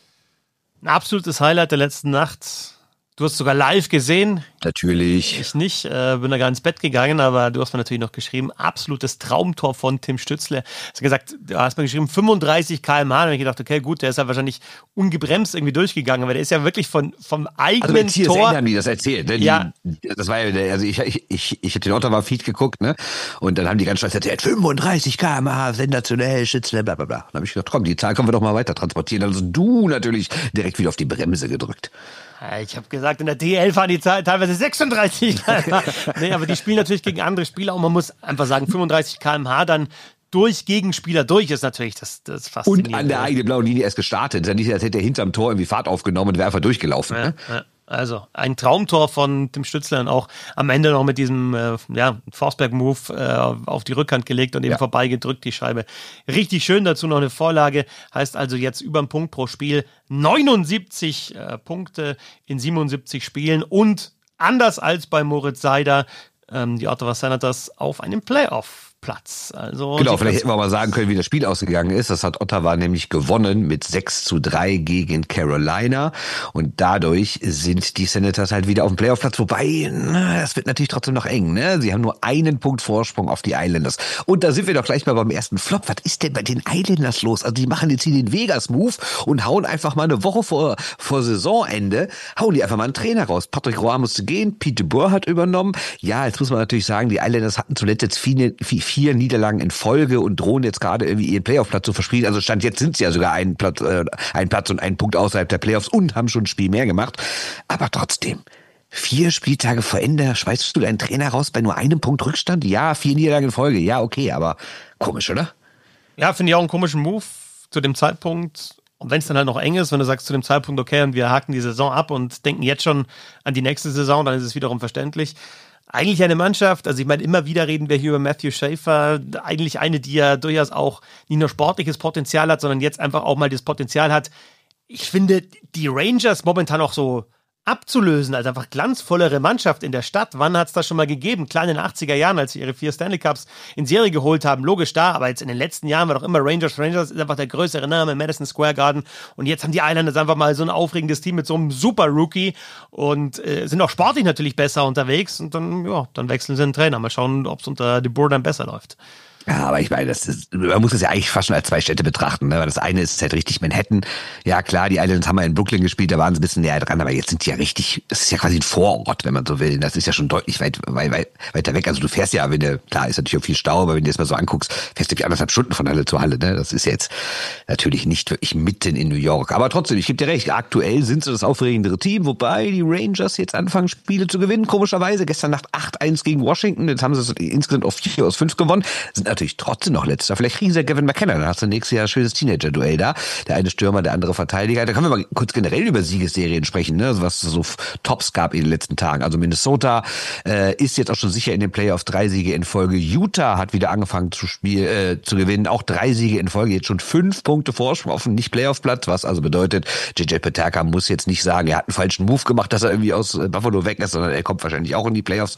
Ein absolutes Highlight der letzten Nacht. Du hast sogar live gesehen. Natürlich. Ich nicht, äh, bin da gar ins Bett gegangen, aber du hast mir natürlich noch geschrieben, absolutes Traumtor von Tim Stützle. Hast gesagt, du hast mir geschrieben, fünfunddreißig Kilometer pro Stunde. Und ich gedacht, okay, gut, der ist ja wahrscheinlich ungebremst irgendwie durchgegangen, aber der ist ja wirklich von, vom eigenen also Tor. Also haben die das erzählt, ne? Die, ja. Das war ja, also ich, ich, ich, ich habe den Ottawa-Feed geguckt, ne? Und dann haben die ganz stolz erzählt, fünfunddreißig Kilometer pro Stunde, sensationell, Stützle, bla, bla, bla. Dann habe ich gedacht, komm, die Zahl können wir doch mal weiter transportieren. Also du natürlich direkt wieder auf die Bremse gedrückt. Ich habe gesagt, in der D L fahren die teilweise sechsunddreißig Kilometer pro Stunde. Nee, aber die spielen natürlich gegen andere Spieler und man muss einfach sagen, fünfunddreißig Kilometer pro Stunde dann durch Gegenspieler durch ist natürlich das, das faszinierend. Und an der eigenen blauen Linie erst gestartet. Ist ja nicht, als hätte er hinterm Tor irgendwie Fahrt aufgenommen und wäre einfach durchgelaufen. Ja, ne? ja. Also ein Traumtor von Tim Stützle und auch am Ende noch mit diesem äh, ja, Forsberg-Move äh, auf die Rückhand gelegt und eben ja. vorbeigedrückt die Scheibe. Richtig schön, dazu noch eine Vorlage. Heißt also jetzt über einen Punkt pro Spiel. neunundsiebzig äh, Punkte in siebenundsiebzig Spielen und anders als bei Moritz Seider ähm, die Ottawa Senators auf einem Playoff. Platz. Also genau, vielleicht hätten wir mal sagen können, wie das Spiel ausgegangen ist. Das hat Ottawa nämlich gewonnen mit sechs zu drei gegen Carolina und dadurch sind die Senators halt wieder auf dem Playoff-Platz, wobei, na, das wird natürlich trotzdem noch eng, ne? Sie haben nur einen Punkt Vorsprung auf die Islanders. Und da sind wir doch gleich mal beim ersten Flop. Was ist denn bei den Islanders los? Also die machen jetzt hier den Vegas-Move und hauen einfach mal eine Woche vor, vor Saisonende, hauen die einfach mal einen Trainer raus. Patrick Roy musste gehen, Pete DeBoer hat übernommen. Ja, jetzt muss man natürlich sagen, die Islanders hatten zuletzt jetzt viele, viele vier Niederlagen in Folge und drohen jetzt gerade irgendwie ihren Playoff-Platz zu verspielen. Also Stand jetzt sind sie ja sogar einen Platz, äh, einen Platz und einen Punkt außerhalb der Playoffs und haben schon ein Spiel mehr gemacht. Aber trotzdem, vier Spieltage vor Ende schmeißt du deinen Trainer raus bei nur einem Punkt Rückstand? Ja, vier Niederlagen in Folge. Ja, okay, aber komisch, oder? Ja, finde ich auch einen komischen Move zu dem Zeitpunkt. Und wenn es dann halt noch eng ist, wenn du sagst zu dem Zeitpunkt, okay, und wir haken die Saison ab und denken jetzt schon an die nächste Saison, dann ist es wiederum verständlich. Eigentlich eine Mannschaft, also ich meine, immer wieder reden wir hier über Matthew Schaefer, eigentlich eine, die ja durchaus auch nicht nur sportliches Potenzial hat, sondern jetzt einfach auch mal das Potenzial hat. Ich finde, die Rangers momentan auch so abzulösen als einfach glanzvollere Mannschaft in der Stadt. Wann hat es das schon mal gegeben? Klar, in den achtziger Jahren, als sie ihre vier Stanley Cups in Serie geholt haben, logisch da, aber jetzt in den letzten Jahren war doch immer Rangers. Rangers ist einfach der größere Name im Madison Square Garden und jetzt haben die Islanders einfach mal so ein aufregendes Team mit so einem super Rookie und äh, sind auch sportlich natürlich besser unterwegs und dann, ja, dann wechseln sie den Trainer. Mal schauen, ob es unter DeBoer dann besser läuft. Ja, aber ich meine, das ist, man muss das ja eigentlich fast schon als zwei Städte betrachten, ne? Weil das eine ist halt richtig Manhattan. Ja klar, die Islanders haben mal in Brooklyn gespielt, da waren sie ein bisschen näher dran, aber jetzt sind die ja richtig, das ist ja quasi ein Vorort, wenn man so will. Das ist ja schon deutlich weit, weit, weit weiter weg. Also du fährst ja, wenn du, klar ist natürlich auch viel Stau, aber wenn du das mal so anguckst, fährst du dich anderthalb Stunden von Halle zu Halle, ne? Das ist jetzt natürlich nicht wirklich mitten in New York. Aber trotzdem, ich gebe dir recht, aktuell sind sie das aufregendere Team, wobei die Rangers jetzt anfangen, Spiele zu gewinnen, komischerweise. Gestern Nacht acht eins gegen Washington, jetzt haben sie es insgesamt auf vier aus fünf gewonnen, sind natürlich trotzdem noch letzter. Vielleicht kriegen sie ja Gavin McKenna, dann hast du nächstes Jahr ein schönes Teenager-Duell da. Der eine Stürmer, der andere Verteidiger. Da können wir mal kurz generell über Siegesserien sprechen, ne? Was es so Tops gab in den letzten Tagen. Also Minnesota äh, ist jetzt auch schon sicher in den Playoffs, drei Siege in Folge. Utah hat wieder angefangen zu spielen, äh, zu gewinnen, auch drei Siege in Folge, jetzt schon fünf Punkte Vorsprung auf einen Nicht-Playoff-Platz, was also bedeutet, J J Peterka muss jetzt nicht sagen, er hat einen falschen Move gemacht, dass er irgendwie aus Buffalo weg ist, sondern er kommt wahrscheinlich auch in die Playoffs.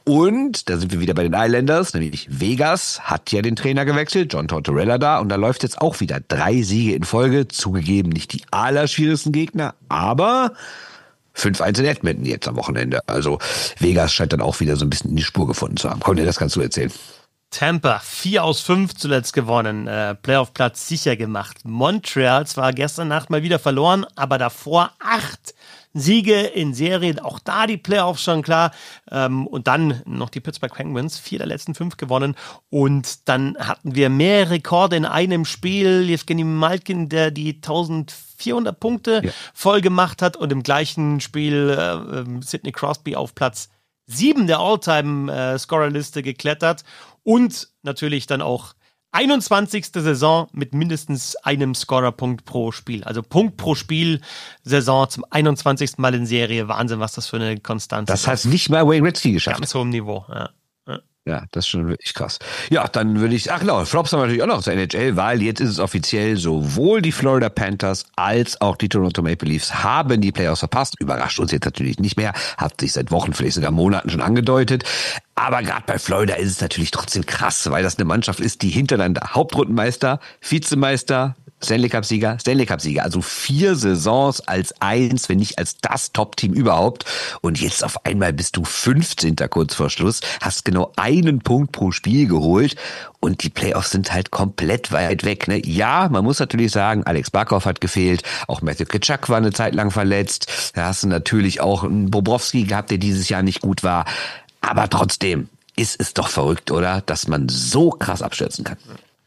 Und da sind wir wieder bei den Islanders, nämlich Vegas hat ja den Trainer gewechselt, John Tortorella da, und da läuft jetzt auch wieder drei Siege in Folge, zugegeben nicht die allerschwierigsten Gegner, aber fünf eins in Edmonton jetzt am Wochenende. Also Vegas scheint dann auch wieder so ein bisschen in die Spur gefunden zu haben. Komm, dir das kannst du erzählen. Tampa, vier aus fünf zuletzt gewonnen, äh, Playoff-Platz sicher gemacht. Montreal zwar gestern Nacht mal wieder verloren, aber davor acht Siege in Serien, auch da die Playoffs schon klar. Ähm, und dann noch die Pittsburgh Penguins, vier der letzten fünf gewonnen. Und dann hatten wir mehr Rekorde in einem Spiel. Evgeny Malkin, der die eintausendvierhundert Punkte ja. voll gemacht hat, und im gleichen Spiel äh, Sidney Crosby auf Platz sieben der All-Time-Scorer-Liste geklettert. Und natürlich dann auch einundzwanzigste Saison mit mindestens einem Scorerpunkt pro Spiel. Also Punkt pro Spiel Saison zum einundzwanzigsten Mal in Serie. Wahnsinn, was das für eine Konstanz ist. Das hat nicht mal Wayne Gretzky geschafft. Ganz hohem Niveau, ja. Ja, das ist schon wirklich krass. Ja, dann würde ich, ach genau, Flops haben wir natürlich auch noch zur N H L, weil jetzt ist es offiziell, sowohl die Florida Panthers als auch die Toronto Maple Leafs haben die Playoffs verpasst. Überrascht uns jetzt natürlich nicht mehr, hat sich seit Wochen, vielleicht sogar Monaten schon angedeutet. Aber gerade bei Florida ist es natürlich trotzdem krass, weil das eine Mannschaft ist, die hintereinander Hauptrundenmeister, Vizemeister, Stanley Cup-Sieger, Stanley Cup-Sieger. Also vier Saisons als eins, wenn nicht als das Top-Team überhaupt. Und jetzt auf einmal bist du fünfzehnter kurz vor Schluss, hast genau einen Punkt pro Spiel geholt. Und die Playoffs sind halt komplett weit weg. Ne? Ja, man muss natürlich sagen, Alex Barkov hat gefehlt. Auch Matthew Tkachuk war eine Zeit lang verletzt. Da hast du natürlich auch einen Bobrovsky gehabt, der dieses Jahr nicht gut war. Aber trotzdem ist es doch verrückt, oder? Dass man so krass abstürzen kann.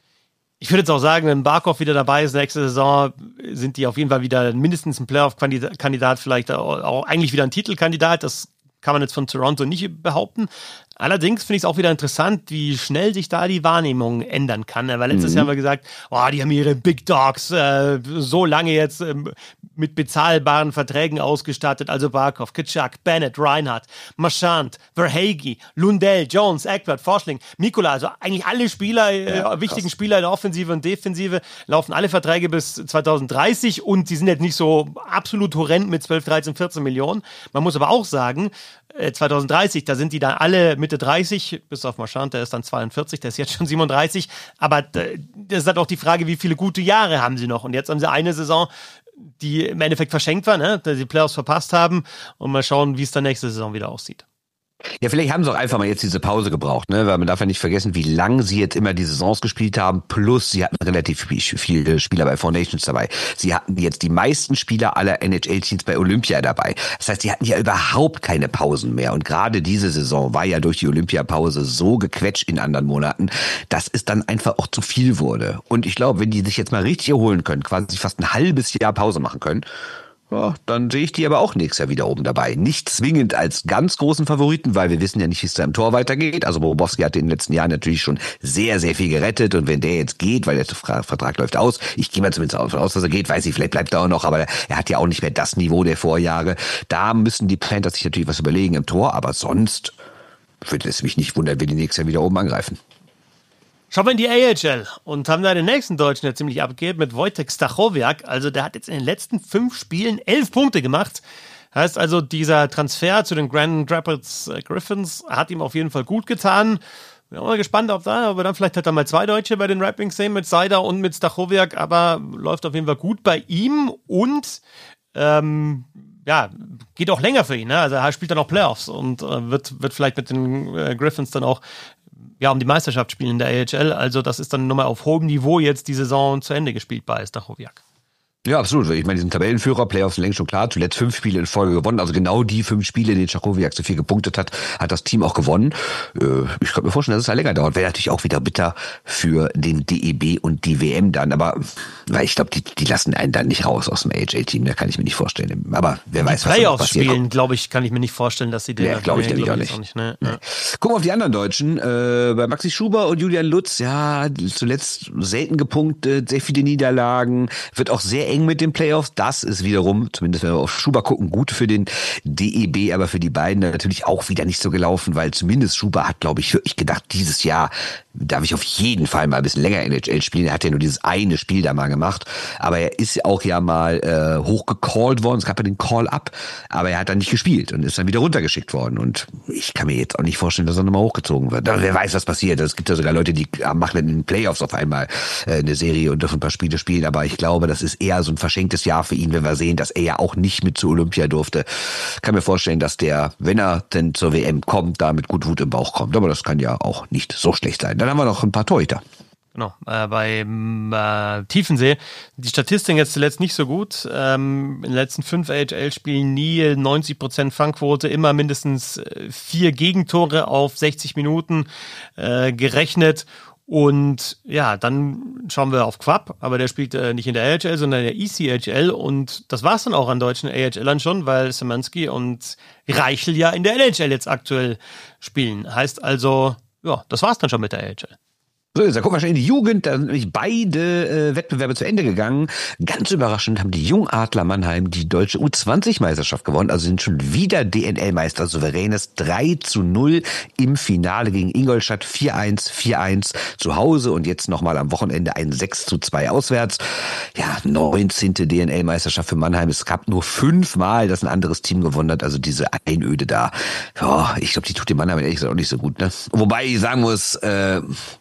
Ich würde jetzt auch sagen, wenn Barkov wieder dabei ist nächste Saison, sind die auf jeden Fall wieder mindestens ein Playoff-Kandidat, vielleicht auch eigentlich wieder ein Titelkandidat. Das kann man jetzt von Toronto nicht behaupten. Allerdings finde ich es auch wieder interessant, wie schnell sich da die Wahrnehmung ändern kann. Weil letztes mhm. Jahr haben wir gesagt, oh, die haben ihre Big Dogs äh, so lange jetzt ähm, mit bezahlbaren Verträgen ausgestattet. Also Barkov, Tkachuk, Bennett, Reinhardt, Marchand, Verhaeghe, Lundell, Jones, Ekblad, Forsling, Mikula. Also eigentlich alle Spieler, ja, äh, wichtigen Spieler in der Offensive und Defensive, laufen alle Verträge bis zwanzig dreißig und die sind jetzt nicht so absolut horrend mit zwölf, dreizehn, vierzehn Millionen. Man muss aber auch sagen, äh, zwanzig dreißig, da sind die dann alle Mitte dreißig, bis auf Marchand, der ist dann zweiundvierzig, der ist jetzt schon siebenunddreißig, aber das ist halt auch die Frage, wie viele gute Jahre haben sie noch, und jetzt haben sie eine Saison, die im Endeffekt verschenkt war, ne? Dass sie die Playoffs verpasst haben, und mal schauen, wie es dann nächste Saison wieder aussieht. Ja, vielleicht haben sie auch einfach mal jetzt diese Pause gebraucht, ne? Weil man darf ja nicht vergessen, wie lang sie jetzt immer die Saisons gespielt haben, plus sie hatten relativ viele Spieler bei Four Nations dabei. Sie hatten jetzt die meisten Spieler aller N H L-Teams bei Olympia dabei. Das heißt, sie hatten ja überhaupt keine Pausen mehr, und gerade diese Saison war ja durch die Olympiapause so gequetscht in anderen Monaten, dass es dann einfach auch zu viel wurde. Und ich glaube, wenn die sich jetzt mal richtig erholen können, quasi fast ein halbes Jahr Pause machen können, ja, dann sehe ich die aber auch nächstes Jahr wieder oben dabei. Nicht zwingend als ganz großen Favoriten, weil wir wissen ja nicht, wie es da im Tor weitergeht. Also Bobrovsky hat in den letzten Jahren natürlich schon sehr, sehr viel gerettet. Und wenn der jetzt geht, weil der Vertrag läuft aus, ich gehe mal zumindest davon aus, dass er geht, weiß ich, vielleicht bleibt er auch noch, aber er hat ja auch nicht mehr das Niveau der Vorjahre. Da müssen die Panthers sich natürlich was überlegen im Tor, aber sonst würde es mich nicht wundern, wenn die nächstes Jahr wieder oben angreifen. Schauen wir in die A H L und haben da den nächsten Deutschen, der ziemlich abgeht, mit Wojtek Stachowiak. Also der hat jetzt in den letzten fünf Spielen elf Punkte gemacht. Heißt also, dieser Transfer zu den Grand Rapids Griffins hat ihm auf jeden Fall gut getan. Bin auch mal gespannt, ob da, aber dann vielleicht hat er mal zwei Deutsche bei den Red Wings sehen, mit Seider und mit Stachowiak, aber läuft auf jeden Fall gut bei ihm und ähm, ja, geht auch länger für ihn. Ne? Also er spielt dann auch Playoffs und äh, wird, wird vielleicht mit den äh, Griffins dann auch ja, um die Meisterschaft spielen in der A H L. Also das ist dann nochmal auf hohem Niveau jetzt die Saison zu Ende gespielt bei Stachowiak. Ja, absolut. Ich meine, diesen Tabellenführer, Playoffs sind längst schon klar, zuletzt fünf Spiele in Folge gewonnen. Also genau die fünf Spiele, in denen Stachowiak so viel gepunktet hat, hat das Team auch gewonnen. Ich könnte mir vorstellen, dass es da länger dauert. Wäre natürlich auch wieder bitter für den D E B und die W M dann. Aber weil ich glaube, die, die lassen einen dann nicht raus aus dem A H L-Team. Da kann ich mir nicht vorstellen. Aber wer die weiß, was Playoffs passiert. Spielen, glaube ich, kann ich mir nicht vorstellen, dass sie den... Ja, glaube ich nämlich auch nicht. Auch nicht ne? ja. Gucken wir auf die anderen Deutschen. Äh, bei Maxi Schuber und Julian Lutz, ja, zuletzt selten gepunktet, sehr viele Niederlagen. Wird auch sehr eng mit den Playoffs. Das ist wiederum, zumindest wenn wir auf Schuber gucken, gut für den D E B, aber für die beiden natürlich auch wieder nicht so gelaufen, weil zumindest Schuber hat, glaube ich, wirklich gedacht, dieses Jahr darf ich auf jeden Fall mal ein bisschen länger N H L spielen. Er hat ja nur dieses eine Spiel da mal gemacht, aber er ist auch ja mal äh, hochgecallt worden. Es gab ja den Call-Up, aber er hat dann nicht gespielt und ist dann wieder runtergeschickt worden. Und ich kann mir jetzt auch nicht vorstellen, dass er nochmal hochgezogen wird. Aber wer weiß, was passiert. Es gibt ja sogar Leute, die machen in den Playoffs auf einmal äh, eine Serie und dürfen ein paar Spiele spielen, aber ich glaube, das ist eher so ein verschenktes Jahr für ihn, wenn wir sehen, dass er ja auch nicht mit zur Olympia durfte. Kann mir vorstellen, dass der, wenn er denn zur W M kommt, da mit gut Wut im Bauch kommt. Aber das kann ja auch nicht so schlecht sein. Dann haben wir noch ein paar Torhüter. Genau, äh, beim äh, Tiefensee, die Statistik jetzt zuletzt nicht so gut. Ähm, in den letzten fünf A H L-Spielen nie neunzig Prozent Fangquote, immer mindestens vier Gegentore auf sechzig Minuten äh, gerechnet. Und ja, dann schauen wir auf Quapp, aber der spielt äh, nicht in der A H L, sondern in der E C H L. Und das war's dann auch an deutschen A H Lern schon, weil Szymanski und Reichel ja in der N H L jetzt aktuell spielen. Heißt also, ja, das war's dann schon mit der A H L. So, jetzt gucken wir schon in die Jugend, da sind nämlich beide äh, Wettbewerbe zu Ende gegangen. Ganz überraschend haben die Jungadler Mannheim die deutsche U zwanzig Meisterschaft gewonnen, also sind schon wieder D N L-Meister, souveränes drei zu null im Finale gegen Ingolstadt, vier eins, vier eins zu Hause und jetzt nochmal am Wochenende ein sechs zu zwei auswärts. Ja, neunzehnte D N L-Meisterschaft für Mannheim, es gab nur fünfmal, dass ein anderes Team gewonnen hat, also diese Einöde da. Ja, ich glaube, die tut dem Mannheim ehrlich gesagt auch nicht so gut, ne? Wobei ich sagen muss, äh,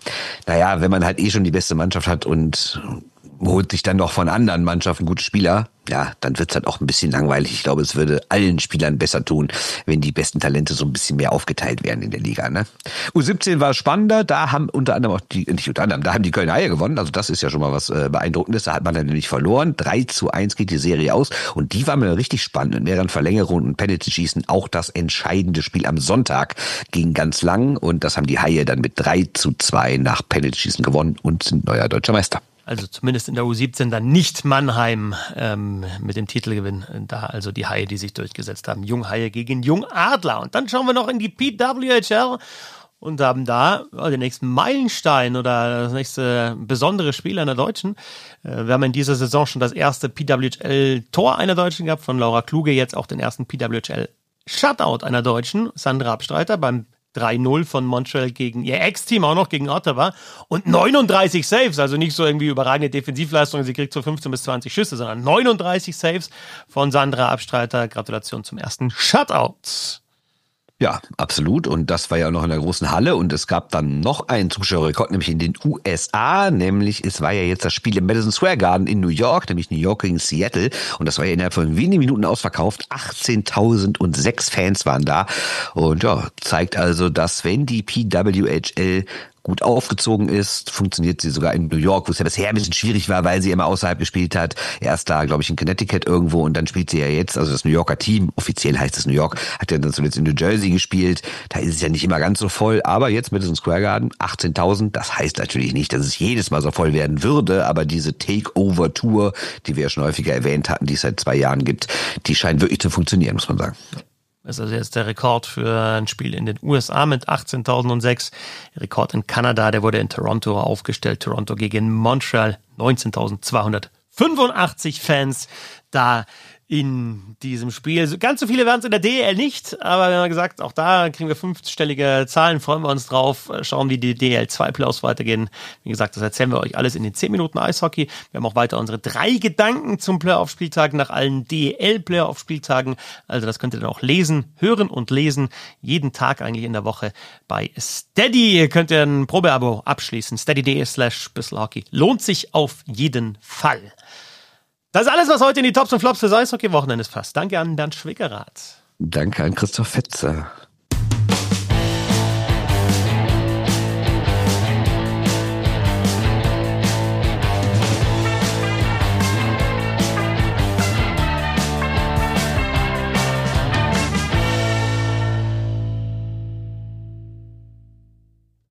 naja, wenn man halt eh schon die beste Mannschaft hat und holt sich dann noch von anderen Mannschaften gute Spieler, ja, dann wird's halt auch ein bisschen langweilig. Ich glaube, es würde allen Spielern besser tun, wenn die besten Talente so ein bisschen mehr aufgeteilt werden in der Liga, ne? U siebzehn war spannender, da haben unter anderem auch die, nicht unter anderem, da haben die Kölner Haie gewonnen, also das ist ja schon mal was äh, Beeindruckendes, da hat man dann nämlich verloren, drei zu eins geht die Serie aus und die war mir richtig spannend, mit mehreren Verlängerungen und Penalty-Schießen, auch das entscheidende Spiel am Sonntag ging ganz lang und das haben die Haie dann mit drei zu zwei nach Penalty-Schießen gewonnen und sind neuer deutscher Meister. Also zumindest in der U siebzehn dann nicht Mannheim ähm, mit dem Titelgewinn. Da also die Haie, die sich durchgesetzt haben. Junghaie gegen Jungadler. Und dann schauen wir noch in die P W H L und haben da oh, den nächsten Meilenstein oder das nächste besondere Spiel einer Deutschen. Äh, wir haben in dieser Saison schon das erste P W H L-Tor einer Deutschen gehabt von Laura Kluge. Jetzt auch den ersten P W H L-Shutout einer Deutschen, Sandra Abstreiter, beim drei null von Montreal gegen ihr Ex-Team, auch noch gegen Ottawa. Und neununddreißig Saves, also nicht so irgendwie überragende Defensivleistung, sie kriegt so fünfzehn bis zwanzig Schüsse, sondern neununddreißig Saves von Sandra Abstreiter. Gratulation zum ersten Shutout. Ja, absolut. Und das war ja noch in der großen Halle. Und es gab dann noch einen Zuschauerrekord, nämlich in den U S A. Nämlich, es war ja jetzt das Spiel im Madison Square Garden in New York, nämlich New York gegen Seattle. Und das war ja innerhalb von wenigen Minuten ausverkauft. achtzehntausendsechs Fans waren da. Und ja, zeigt also, dass wenn die P W H L gut aufgezogen ist, funktioniert sie sogar in New York, wo es ja bisher ein bisschen schwierig war, weil sie immer außerhalb gespielt hat. Erst da, glaube ich, in Connecticut irgendwo und dann spielt sie ja jetzt, also das New Yorker Team, offiziell heißt es New York, hat ja dann zuletzt in New Jersey gespielt. Da ist es ja nicht immer ganz so voll, aber jetzt mit diesem Square Garden, achtzehntausend, das heißt natürlich nicht, dass es jedes Mal so voll werden würde, aber diese Takeover-Tour, die wir ja schon häufiger erwähnt hatten, die es seit zwei Jahren gibt, die scheint wirklich zu funktionieren, muss man sagen. Das ist also jetzt der Rekord für ein Spiel in den U S A mit achtzehntausendsechs. Rekord in Kanada, der wurde in Toronto aufgestellt. Toronto gegen Montreal, neunzehntausendzweihundertfünfundachtzig Fans da in diesem Spiel. Ganz so viele werden es in der D E L nicht, aber wir haben gesagt, auch da kriegen wir fünfstellige Zahlen, freuen wir uns drauf, schauen, wie die D E L zwei Playoffs weitergehen. Wie gesagt, das erzählen wir euch alles in den zehn Minuten Eishockey. Wir haben auch weiter unsere drei Gedanken zum Playoff-Spieltag nach allen D E L-Playoff-Spieltagen. Also das könnt ihr dann auch lesen, hören und lesen, jeden Tag eigentlich in der Woche bei Steady. Ihr könnt ihr ein Probeabo abschließen, steady.de slash bisselhockey. Lohnt sich auf jeden Fall. Das ist alles, was heute in die Tops und Flops des Eishockey-Wochenendes passt. Danke an Bernd Schwickerath. Danke an Christoph Fetzer.